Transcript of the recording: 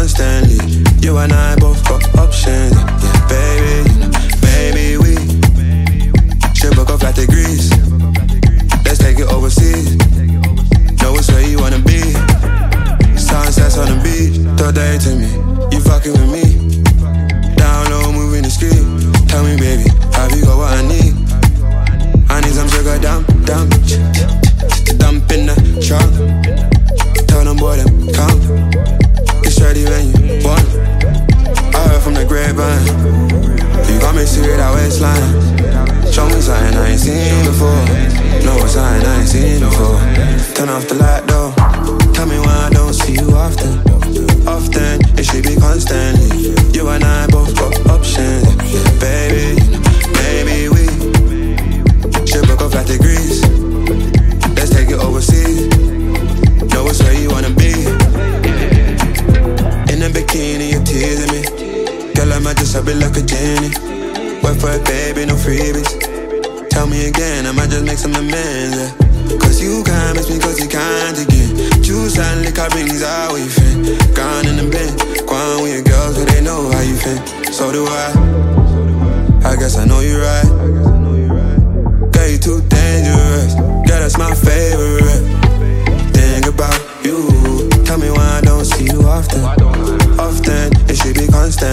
constantly. You and I both got options. Yeah, baby, maybe we should book a flight to Greece. Let's take it overseas. Know it's where you wanna be. Sunsets on the beach, throw day to me. You fucking with me. Down low, moving the street. Tell me, baby, have you got what I need? I need some sugar, dump in the trunk. Tell them boy, them come. It's ready when you want. I heard from the grapevine, you got me see that waistline. Show me something I ain't seen before. No, something I ain't seen before. Turn off the light though. Tell me why I don't see you often. Often, it should be constantly. You and I both got options. Yeah, baby, maybe we should book a flight to Greece. Let's take it overseas. Know it's where you wanna be. In a bikini, you're teasing me. Girl, I might just have it like a genie. Wait for it, baby, no freebies. Tell me again, I might just make some amends, yeah. Cause you can't miss me, cause you can't again. Juice and liquor brings out what you feel. Gone in the bin, gone with your girls, so they know how you feel. So do I guess I know you're right. Girl, you too dangerous. Girl, that's my favorite. Think about you. Tell me why I don't see you often. Often, it should be constant.